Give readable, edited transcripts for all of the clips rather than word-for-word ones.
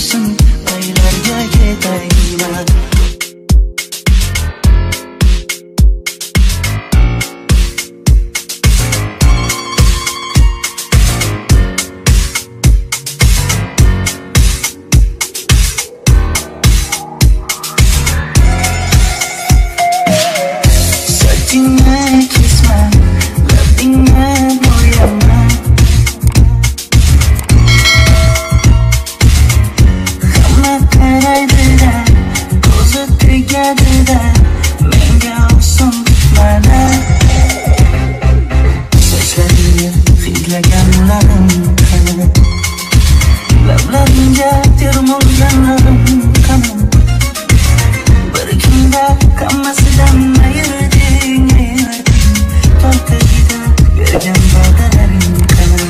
kuysin, qaylarga ketayman. Sochingni kesma, labingni bo'yama, hamma qaraydi-da, ko'zi tegadi-da, menga oson tutmada. Sochlaringga hidlaganlarim qani, lablaringga termulganlarim qani, bir kunda hammasidan ayırding, toltagida bergan va'dalaring qani.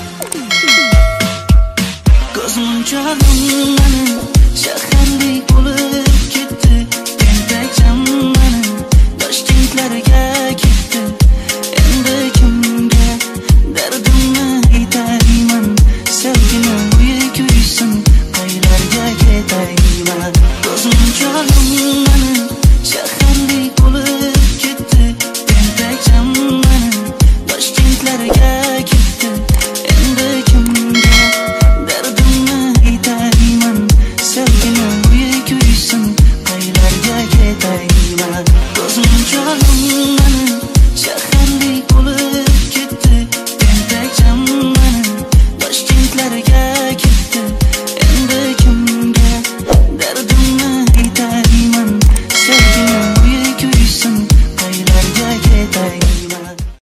Ko'zmunchoqim mani shaharlik bo'lib ketdi, tentakcham mani Toshkentlarga ketdi. Endi kimga dardimni aytayman, sevgini uyi kuysin, qaylarga ketayman. Ko'zmunchoqim mani shaharlik bo'lib ketdi, tentakcham mani Toshkentlarga ketdi. Endi kimga dardimni aytayman, sevgini uyi kuysin, qaylarga ketayman. Ko'zmunchoqim mani shaharlik bo'lib